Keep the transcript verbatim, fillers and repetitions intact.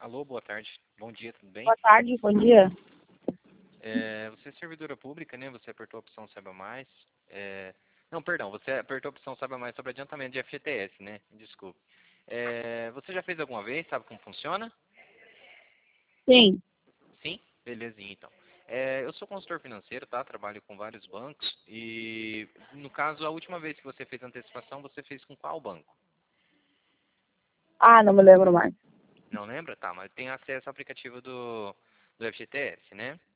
Alô, boa tarde. Bom dia, tudo bem? Boa tarde, bom dia. É, você é servidora pública, né? Você apertou a opção Saiba Mais. É, não, perdão, você apertou a opção Saiba Mais sobre adiantamento de F G T S, né? Desculpe. É, você já fez alguma vez? Sabe como funciona? Sim, Sim? Belezinha, então. É, eu sou consultor financeiro, tá? Trabalho com vários bancos e, no caso, a última vez que você fez antecipação, você fez com qual banco? ah, não me lembro mais. Não lembra? Tá, mas tem acesso ao aplicativo do, do F G T S, né?